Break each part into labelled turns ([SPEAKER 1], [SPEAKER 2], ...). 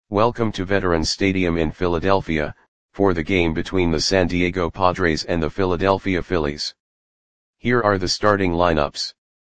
[SPEAKER 1] Welcome to Veterans Stadium in Philadelphia, for the game between the San Diego Padres and the Philadelphia Phillies. Here are the starting lineups.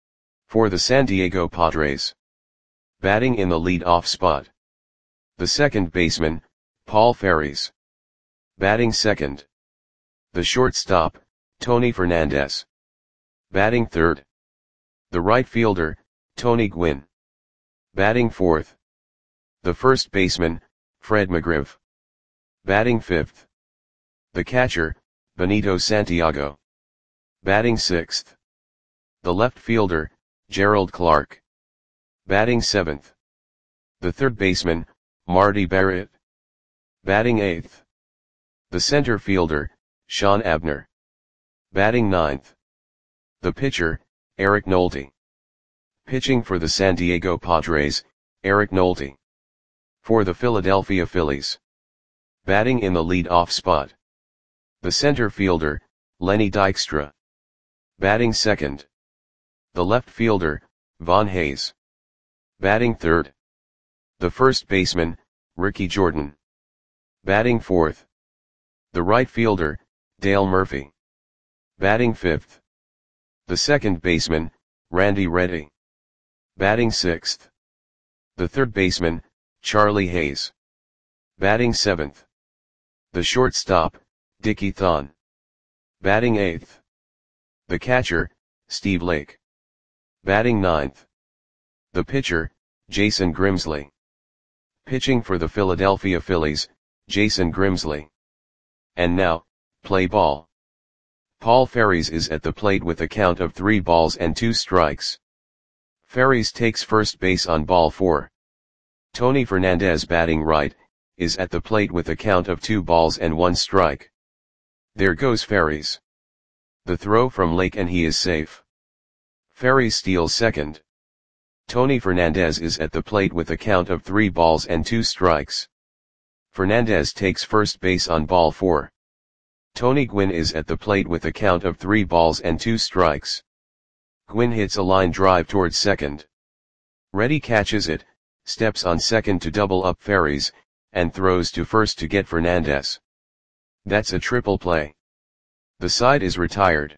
[SPEAKER 1] For the San Diego Padres. Batting in the lead-off spot. The second baseman, Paul Ferris. Batting second. The shortstop, Tony Fernandez. Batting third. The right fielder, Tony Gwynn. Batting fourth. The first baseman, Fred McGriff. Batting fifth. The catcher, Benito Santiago. Batting sixth. The left fielder, Gerald Clark. Batting seventh. The third baseman, Marty Barrett. Batting eighth. The center fielder, Sean Abner. Batting ninth. The pitcher, Eric Nolte. Pitching for the San Diego Padres, Eric Nolte. For the Philadelphia Phillies. Batting in the lead-off spot. The center fielder, Lenny Dykstra. Batting second. The left fielder, Von Hayes. Batting third. The first baseman, Ricky Jordan. Batting fourth. The right fielder, Dale Murphy. Batting fifth. The second baseman, Randy Reddy. Batting sixth. The third baseman, Charlie Hayes. Batting seventh. The shortstop, Dickie Thon. Batting eighth. The catcher, Steve Lake. Batting ninth. The pitcher, Jason Grimsley. Pitching for the Philadelphia Phillies, Jason Grimsley. And now, play ball. Paul Ferris is at the plate with a count of 3 balls and 2 strikes. Ferris takes first base on ball 4. Tony Fernandez, batting right, is at the plate with a count of 2 balls and 1 strike. There goes Ferris. The throw from Lake and he is safe. Ferris steals second. Tony Fernandez is at the plate with a count of 3 balls and 2 strikes. Fernandez takes first base on ball 4. Tony Gwynn is at the plate with a count of 3 balls and 2 strikes. Gwynn hits a line drive towards second. Reddy catches it, steps on second to double up Ferris, and throws to first to get Fernandez. That's a triple play. The side is retired.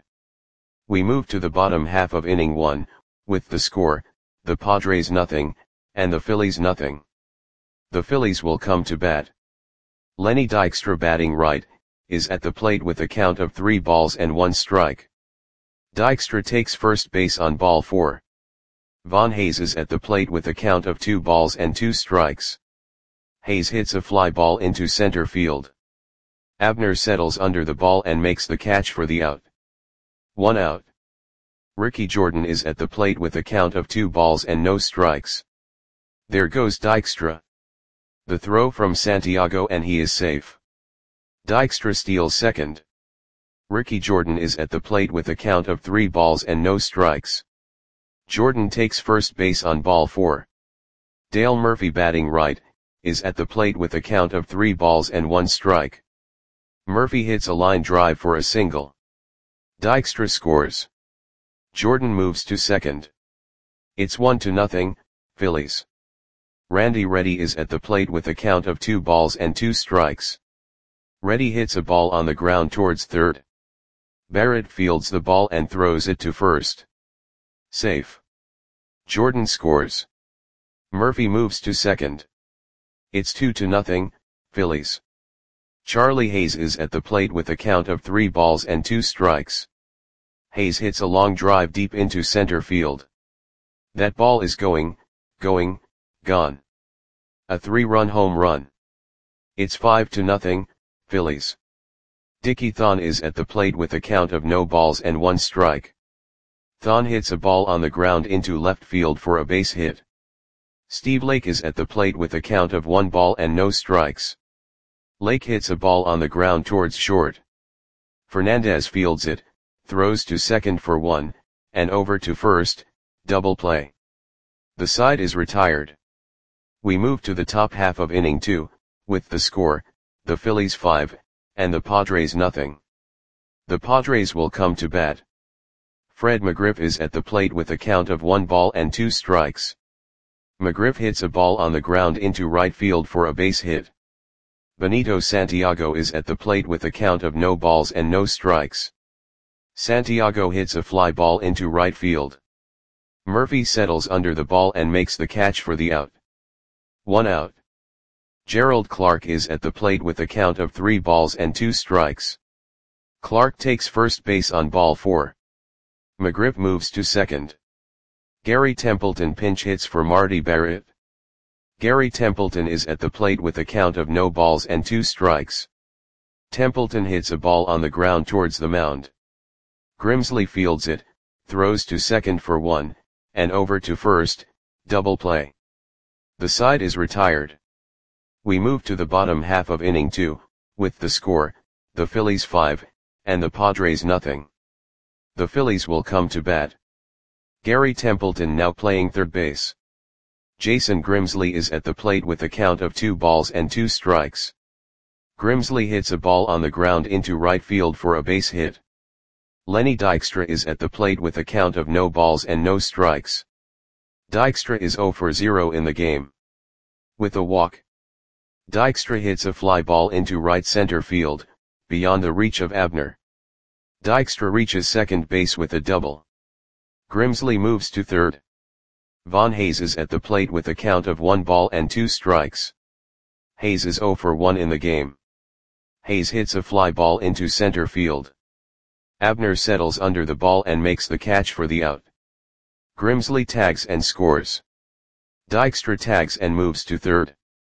[SPEAKER 1] We move to the bottom half of inning 1, with the score, the Padres nothing, and the Phillies nothing. The Phillies will come to bat. Lenny Dykstra, batting right, is at the plate with a count of 3 balls and 1 strike. Dykstra takes first base on ball 4. Von Hayes is at the plate with a count of 2 balls and 2 strikes. Hayes hits a fly ball into center field. Abner settles under the ball and makes the catch for the out. 1 out. Ricky Jordan is at the plate with a count of 2 balls and no strikes. There goes Dykstra. The throw from Santiago and he is safe. Dykstra steals second. Ricky Jordan is at the plate with a count of 3 balls and no strikes. Jordan takes first base on ball 4. Dale Murphy, batting right, is at the plate with a count of 3 balls and 1 strike. Murphy hits a line drive for a single. Dykstra scores. Jordan moves to second. It's 1-0, Phillies. Randy Reddy is at the plate with a count of 2 balls and 2 strikes. Reddy hits a ball on the ground towards third. Barrett fields the ball and throws it to first. Safe. Jordan scores. Murphy moves to second. It's 2-0, Phillies. Charlie Hayes is at the plate with a count of 3 balls and 2 strikes. Hayes hits a long drive deep into center field. That ball is gone. A 3-run home run. It's 5-0, Phillies. Dickie Thon is at the plate with a count of no balls and 1 strike. Thon hits a ball on the ground into left field for a base hit. Steve Lake is at the plate with a count of 1 ball and no strikes. Lake hits a ball on the ground towards short. Fernandez fields it, throws to second for 1, and over to first, double play. The side is retired. We move to the top half of inning 2, with the score, the Phillies 5, and the Padres nothing. The Padres will come to bat. Fred McGriff is at the plate with a count of 1 ball and 2 strikes. McGriff hits a ball on the ground into right field for a base hit. Benito Santiago is at the plate with a count of no balls and no strikes. Santiago hits a fly ball into right field. Murphy settles under the ball and makes the catch for the out. 1 out. Gerald Clark is at the plate with a count of 3 balls and 2 strikes. Clark takes first base on ball 4. McGriff moves to second. Gary Templeton pinch hits for Marty Barrett. Gary Templeton is at the plate with a count of no balls and 2 strikes. Templeton hits a ball on the ground towards the mound. Grimsley fields it, throws to second for 1, and over to first, double play. The side is retired. We move to the bottom half of inning 2, with the score, the Phillies 5, and the Padres nothing. The Phillies will come to bat. Gary Templeton now playing third base. Jason Grimsley is at the plate with a count of 2 balls and 2 strikes. Grimsley hits a ball on the ground into right field for a base hit. Lenny Dykstra is at the plate with a count of no balls and no strikes. Dykstra is 0 for 0 in the game. With a walk. Dykstra hits a fly ball into right center field, beyond the reach of Abner. Dykstra reaches second base with a double. Grimsley moves to third. Von Hayes is at the plate with a count of 1 ball and 2 strikes. Hayes is 0 for 1 in the game. Hayes hits a fly ball into center field. Abner settles under the ball and makes the catch for the out. Grimsley tags and scores. Dykstra tags and moves to third.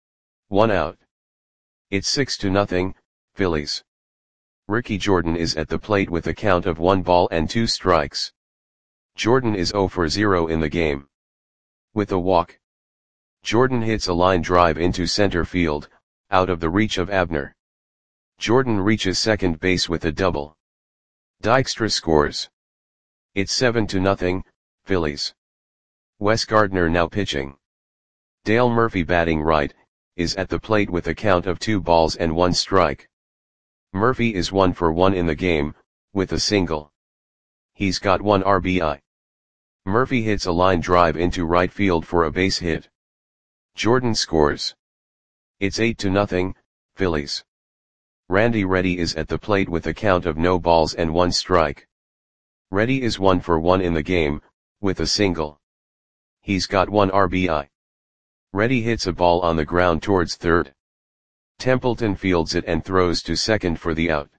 [SPEAKER 1] 1 out. It's 6-0, Phillies. Ricky Jordan is at the plate with a count of 1 ball and 2 strikes. Jordan is 0 for 0 in the game. With a walk. Jordan hits a line drive into center field, out of the reach of Abner. Jordan reaches second base with a double. Dykstra scores. It's 7-0, Phillies. Wes Gardner now pitching. Dale Murphy batting right, is at the plate with a count of 2 balls and 1 strike. Murphy is 1 for 1 in the game, with a single. He's got 1 RBI. Murphy hits a line drive into right field for a base hit. Jordan scores. It's 8-0, Phillies. Randy Reddy is at the plate with a count of no balls and 1 strike. Reddy is 1 for 1 in the game, with a single. He's got 1 RBI. Reddy hits a ball on the ground towards third. Templeton fields it and throws to second for the out.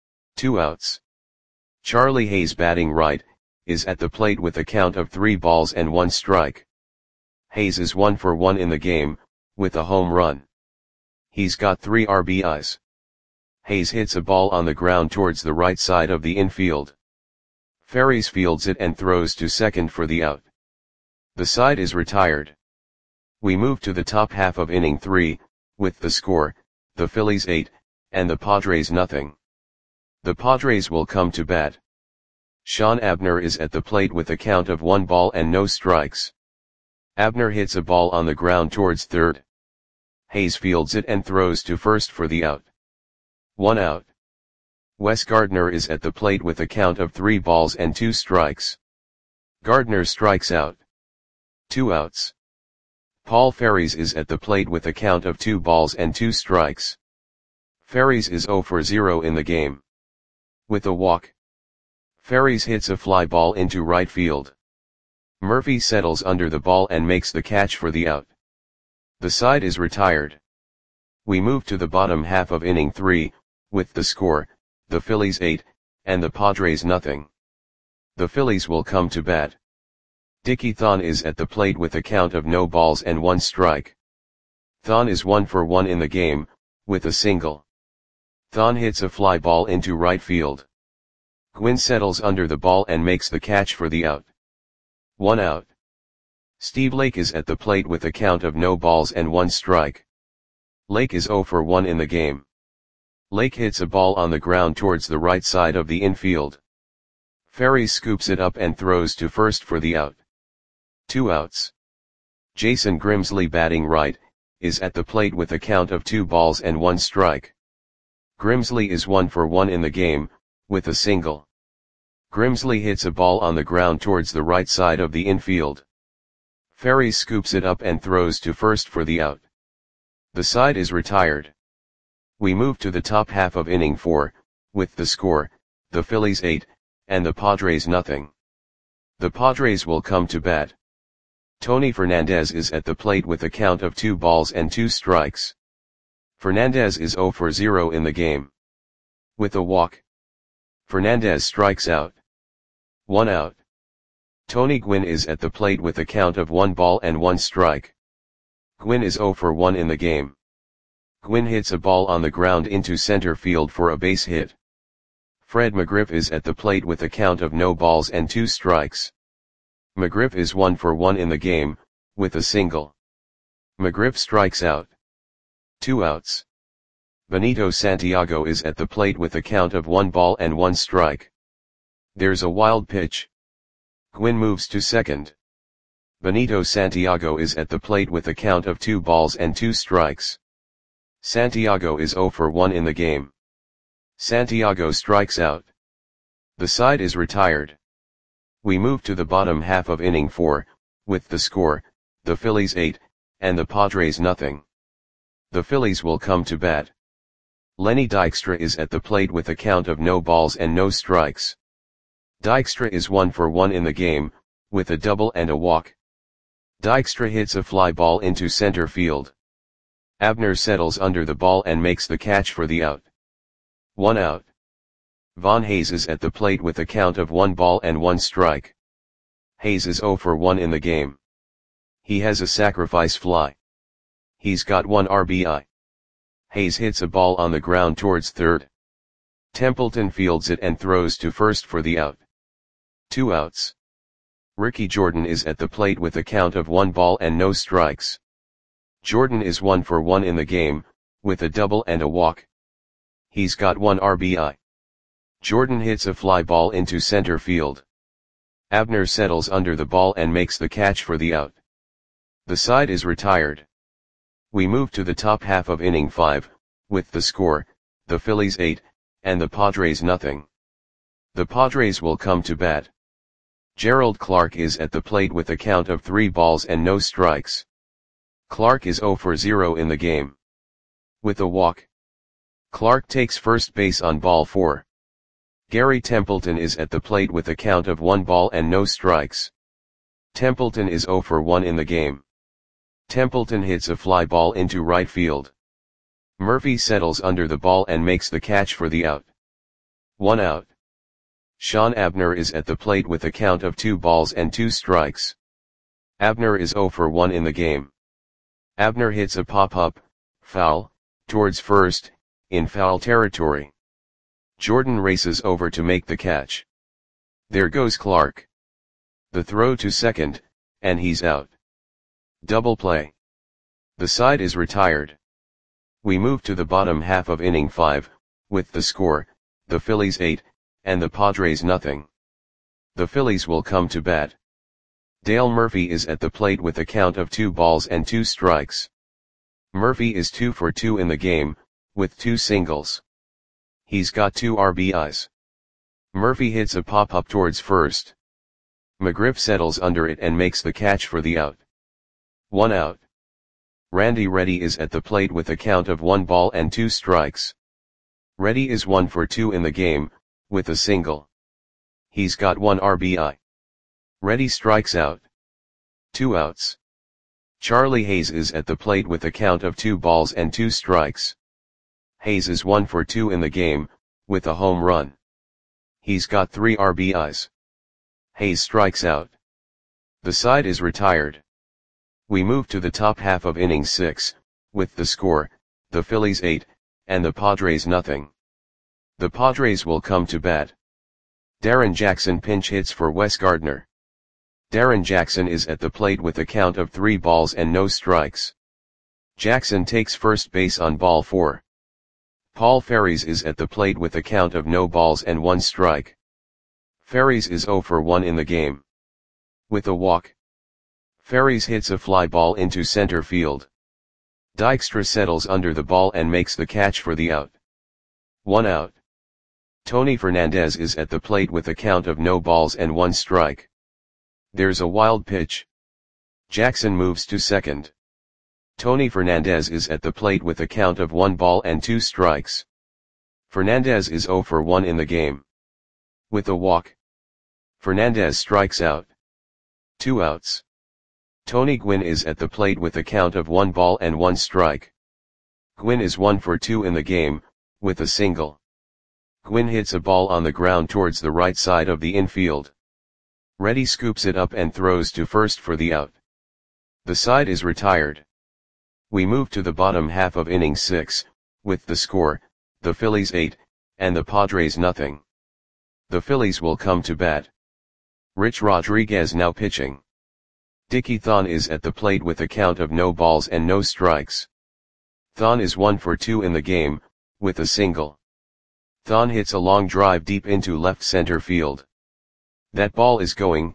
[SPEAKER 1] 2 outs. Charlie Hayes batting right, is at the plate with a count of 3 balls and 1 strike. Hayes is 1 for 1 in the game, with a home run. He's got 3 RBIs. Hayes hits a ball on the ground towards the right side of the infield. Ferries fields it and throws to second for the out. The side is retired. We move to the top half of inning 3, with the score, the Phillies 8, and the Padres nothing. The Padres will come to bat. Sean Abner is at the plate with a count of 1 ball and no strikes. Abner hits a ball on the ground towards third. Hayes fields it and throws to first for the out. 1 out. Wes Gardner is at the plate with a count of 3 balls and 2 strikes. Gardner strikes out. 2 outs. Paul Ferries is at the plate with a count of 2 balls and 2 strikes. Ferries is 0 for 0 in the game. With a walk. Ferries hits a fly ball into right field. Murphy settles under the ball and makes the catch for the out. The side is retired. We move to the bottom half of inning 3, with the score, the Phillies 8, and the Padres nothing. The Phillies will come to bat. Dickie Thon is at the plate with a count of no balls and 1 strike. Thon is 1 for 1 in the game, with a single. Thon hits a fly ball into right field. Gwynn settles under the ball and makes the catch for the out. 1 out. Steve Lake is at the plate with a count of no balls and 1 strike. Lake is 0 for 1 in the game. Lake hits a ball on the ground towards the right side of the infield. Ferries scoops it up and throws to first for the out. 2 outs. Jason Grimsley batting right, is at the plate with a count of 2 balls and 1 strike. Grimsley is 1 for 1 in the game, with a single. Grimsley hits a ball on the ground towards the right side of the infield. Ferries scoops it up and throws to first for the out. The side is retired. We move to the top half of inning 4, with the score, the Phillies 8, and the Padres nothing. The Padres will come to bat. Tony Fernandez is at the plate with a count of 2 balls and 2 strikes. Fernandez is 0 for 0 in the game. With a walk, Fernandez strikes out. 1 out. Tony Gwynn is at the plate with a count of 1 ball and 1 strike. Gwynn is 0 for 1 in the game. Gwynn hits a ball on the ground into center field for a base hit. Fred McGriff is at the plate with a count of no balls and 2 strikes. McGriff is 1 for 1 in the game, with a single. McGriff strikes out. 2 outs. Benito Santiago is at the plate with a count of 1 ball and 1 strike. There's a wild pitch. Gwynn moves to second. Benito Santiago is at the plate with a count of 2 balls and 2 strikes. Santiago is 0 for 1 in the game. Santiago strikes out. The side is retired. We move to the bottom half of inning 4, with the score, the Phillies 8, and the Padres nothing. The Phillies will come to bat. Lenny Dykstra is at the plate with a count of no balls and no strikes. Dykstra is 1 for 1 in the game, with a double and a walk. Dykstra hits a fly ball into center field. Abner settles under the ball and makes the catch for the out. 1 out. Von Hayes is at the plate with a count of 1 ball and 1 strike. Hayes is 0 for 1 in the game. He has a sacrifice fly. He's got 1 RBI. Hayes hits a ball on the ground towards third. Templeton fields it and throws to first for the out. 2 outs. Ricky Jordan is at the plate with a count of 1 ball and no strikes. Jordan is 1 for 1 in the game, with a double and a walk. He's got 1 RBI. Jordan hits a fly ball into center field. Abner settles under the ball and makes the catch for the out. The side is retired. We move to the top half of inning 5, with the score, the Phillies 8, and the Padres nothing. The Padres will come to bat. Gerald Clark is at the plate with a count of 3 balls and no strikes. Clark is 0 for 0 in the game. With a walk, Clark takes first base on ball 4. Gary Templeton is at the plate with a count of 1 ball and no strikes. Templeton is 0 for 1 in the game. Templeton hits a fly ball into right field. Murphy settles under the ball and makes the catch for the out. 1 out. Sean Abner is at the plate with a count of 2 balls and 2 strikes. Abner is 0 for 1 in the game. Abner hits a pop-up, foul, towards first, in foul territory. Jordan races over to make the catch. There goes Clark. The throw to second, and he's out. Double play. The side is retired. We move to the bottom half of inning 5, with the score, the Phillies 8, and the Padres nothing. The Phillies will come to bat. Dale Murphy is at the plate with a count of 2 balls and 2 strikes. Murphy is 2 for 2 in the game, with 2 singles. He's got 2 RBIs. Murphy hits a pop-up towards first. McGriff settles under it and makes the catch for the out. 1 out. Randy Reddy is at the plate with a count of 1 ball and 2 strikes. Reddy is 1 for 2 in the game, with a single. He's got 1 RBI. Reddy strikes out. 2 outs. Charlie Hayes is at the plate with a count of 2 balls and 2 strikes. Hayes is 1 for 2 in the game, with a home run. He's got 3 RBIs. Hayes strikes out. The side is retired. We move to the top half of inning 6, with the score, the Phillies 8, and the Padres nothing. The Padres will come to bat. Darren Jackson pinch hits for Wes Gardner. Darren Jackson is at the plate with a count of 3 balls and no strikes. Jackson takes first base on ball 4. Paul Ferries is at the plate with a count of no balls and 1 strike. Ferries is 0 for 1 in the game. With a walk, Ferries hits a fly ball into center field. Dykstra settles under the ball and makes the catch for the out. 1 out. Tony Fernandez is at the plate with a count of no balls and 1 strike. There's a wild pitch. Jackson moves to second. Tony Fernandez is at the plate with a count of 1 ball and 2 strikes. Fernandez is 0 for 1 in the game. With a walk, Fernandez strikes out. 2 outs. Tony Gwynn is at the plate with a count of 1 ball and 1 strike. Gwynn is 1 for 2 in the game, with a single. Gwynn hits a ball on the ground towards the right side of the infield. Reddy scoops it up and throws to first for the out. The side is retired. We move to the bottom half of inning 6, with the score, the Phillies 8, and the Padres nothing. The Phillies will come to bat. Rich Rodriguez now pitching. Dickie Thon is at the plate with a count of no balls and no strikes. Thon is 1 for 2 in the game, with a single. Thon hits a long drive deep into left center field. That ball is going,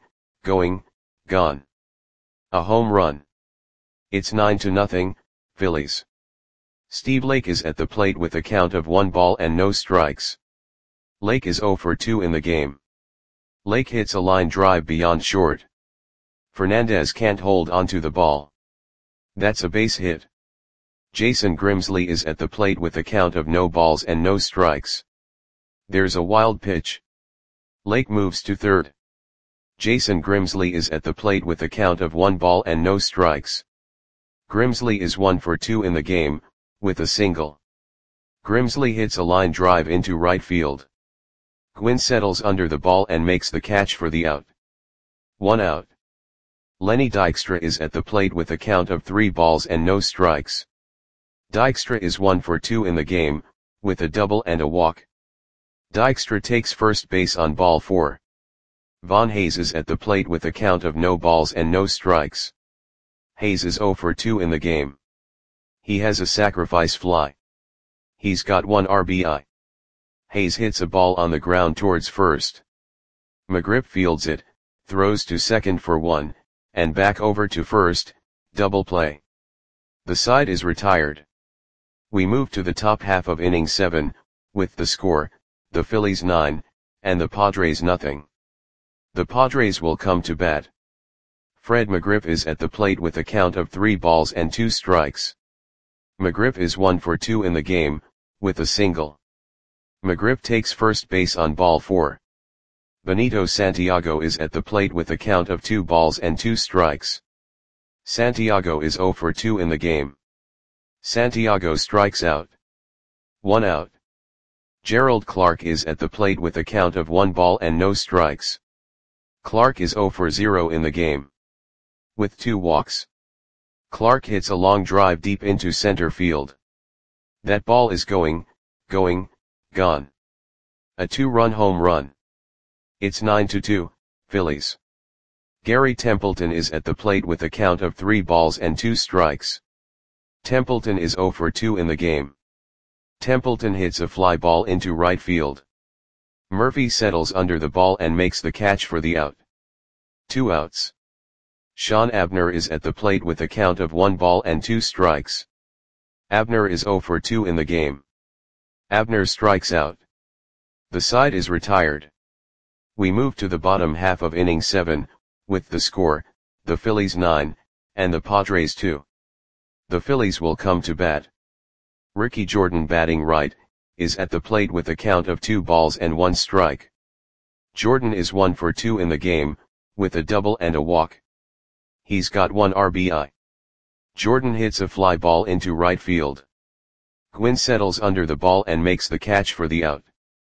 [SPEAKER 1] gone. A home run. It's 9-0, Phillies. Steve Lake is at the plate with a count of 1 ball and no strikes. Lake is 0 for 2 in the game. Lake hits a line drive beyond short. Fernandez can't hold onto the ball. That's a base hit. Jason Grimsley is at the plate with a count of no balls and no strikes. There's a wild pitch. Lake moves to third. Jason Grimsley is at the plate with a count of 1 ball and no strikes. Grimsley is 1 for 2 in the game, with a single. Grimsley hits a line drive into right field. Gwynn settles under the ball and makes the catch for the out. 1 out. Lenny Dykstra is at the plate with a count of 3 balls and no strikes. Dykstra is 1 for 2 in the game, with a double and a walk. Dykstra takes first base on ball 4. Von Hayes is at the plate with a count of no balls and no strikes. Hayes is 0 for 2 in the game. He has a sacrifice fly. He's got 1 RBI. Hayes hits a ball on the ground towards first. McGriff fields it, throws to second for 1, and back over to first, double play. The side is retired. We move to the top half of inning 7, with the score, the Phillies 9, and the Padres nothing. The Padres will come to bat. Fred McGriff is at the plate with a count of 3 balls and 2 strikes. McGriff is 1 for 2 in the game, with a single. McGriff takes first base on ball 4. Benito Santiago is at the plate with a count of 2 balls and 2 strikes. Santiago is 0 for 2 in the game. Santiago strikes out. 1 out. Gerald Clark is at the plate with a count of 1 ball and no strikes. Clark is 0 for 0 in the game. With 2 walks. Clark hits a long drive deep into center field. That ball is going, gone. A 2-run home run. It's 9-2, Phillies. Gary Templeton is at the plate with a count of 3 balls and 2 strikes. Templeton is 0 for 2 in the game. Templeton hits a fly ball into right field. Murphy settles under the ball and makes the catch for the out. 2 outs. Sean Abner is at the plate with a count of 1 ball and 2 strikes. Abner is 0 for 2 in the game. Abner strikes out. The side is retired. We move to the bottom half of inning 7, with the score, the Phillies 9, and the Padres 2. The Phillies will come to bat. Ricky Jordan, batting right, is at the plate with a count of 2 balls and 1 strike. Jordan is 1 for 2 in the game, with a double and a walk. He's got 1 RBI. Jordan hits a fly ball into right field. Gwynn settles under the ball and makes the catch for the out.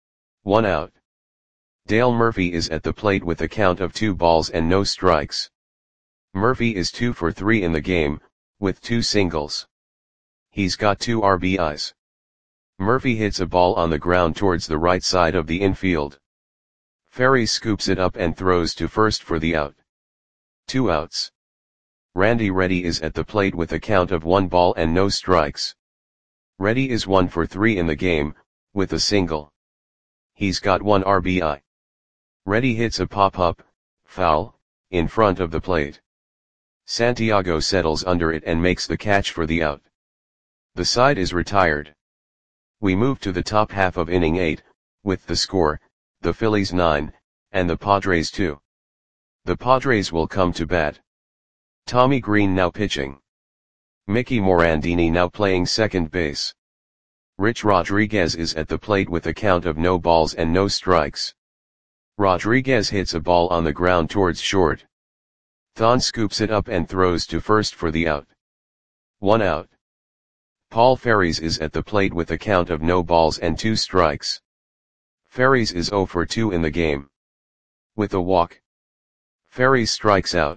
[SPEAKER 1] 1 out. Dale Murphy is at the plate with a count of 2 balls and no strikes. Murphy is 2 for 3 in the game, with 2 singles. He's got 2 RBIs. Murphy hits a ball on the ground towards the right side of the infield. Ferry scoops it up and throws to first for the out. 2 outs. Randy Reddy is at the plate with a count of 1 ball and no strikes. Reddy is 1 for 3 in the game, with a single. He's got 1 RBI. Reddy hits a pop-up, foul, in front of the plate. Santiago settles under it and makes the catch for the out. The side is retired. We move to the top half of inning 8, with the score, the Phillies 9, and the Padres 2. The Padres will come to bat. Tommy Green now pitching. Mickey Morandini now playing second base. Rich Rodriguez is at the plate with a count of no balls and no strikes. Rodriguez hits a ball on the ground towards short. Thon scoops it up and throws to first for the out. 1 out. Paul Ferries is at the plate with a count of no balls and 2 strikes. Ferries is 0 for 2 in the game. With a walk, Ferries strikes out.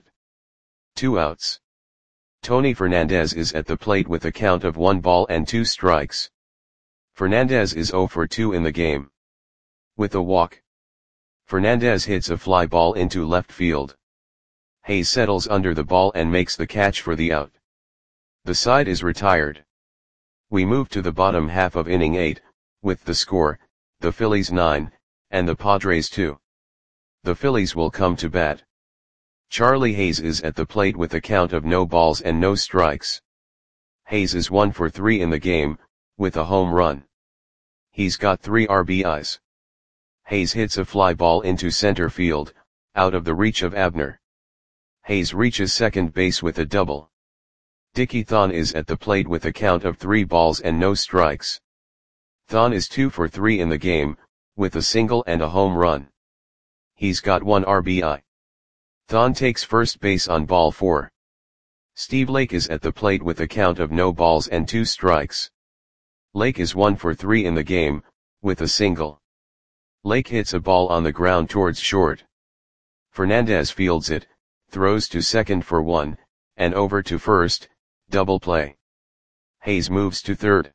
[SPEAKER 1] 2 outs. Tony Fernandez is at the plate with a count of 1 ball and 2 strikes. Fernandez is 0 for 2 in the game. With a walk, Fernandez hits a fly ball into left field. Hayes settles under the ball and makes the catch for the out. The side is retired. We move to the bottom half of inning 8, with the score, the Phillies 9, and the Padres 2. The Phillies will come to bat. Charlie Hayes is at the plate with a count of no balls and no strikes. Hayes is 1 for 3 in the game, with a home run. He's got 3 RBIs. Hayes hits a fly ball into center field, out of the reach of Abner. Hayes reaches second base with a double. Dickie Thon is at the plate with a count of 3 balls and no strikes. Thon is 2 for 3 in the game, with a single and a home run. He's got 1 RBI. Thon takes first base on ball 4. Steve Lake is at the plate with a count of no balls and 2 strikes. Lake is 1 for 3 in the game, with a single. Lake hits a ball on the ground towards short. Fernandez fields it, throws to second for 1, and over to first, double play. Hayes moves to third.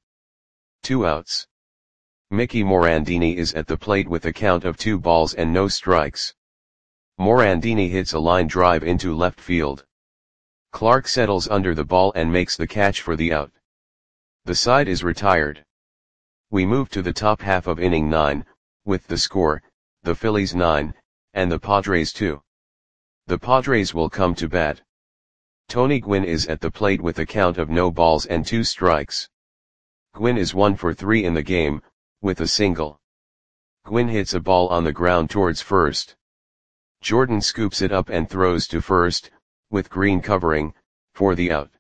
[SPEAKER 1] 2 outs. Mickey Morandini is at the plate with a count of 2 balls and no strikes. Morandini hits a line drive into left field. Clark settles under the ball and makes the catch for the out. The side is retired. We move to the top half of inning 9, with the score, the Phillies 9, and the Padres 2. The Padres will come to bat. Tony Gwynn is at the plate with a count of no balls and 2 strikes. Gwynn is 1 for 3 in the game, with a single. Gwynn hits a ball on the ground towards first. Jordan scoops it up and throws to first, with Green covering, for the out.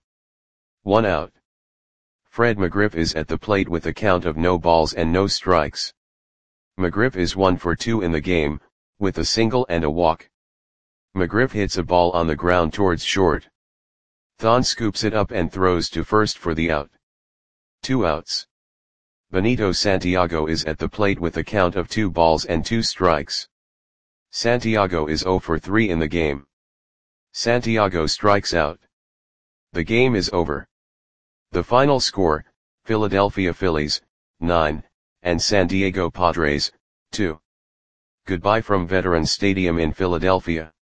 [SPEAKER 1] 1 out. Fred McGriff is at the plate with a count of no balls and no strikes. McGriff is 1 for 2 in the game, with a single and a walk. McGriff hits a ball on the ground towards short. Thon scoops it up and throws to first for the out. 2 outs. Benito Santiago is at the plate with a count of 2 balls and 2 strikes. Santiago is 0 for 3 in the game. Santiago strikes out. The game is over. The final score, Philadelphia Phillies, 9, and San Diego Padres, 2. Goodbye from Veterans Stadium in Philadelphia.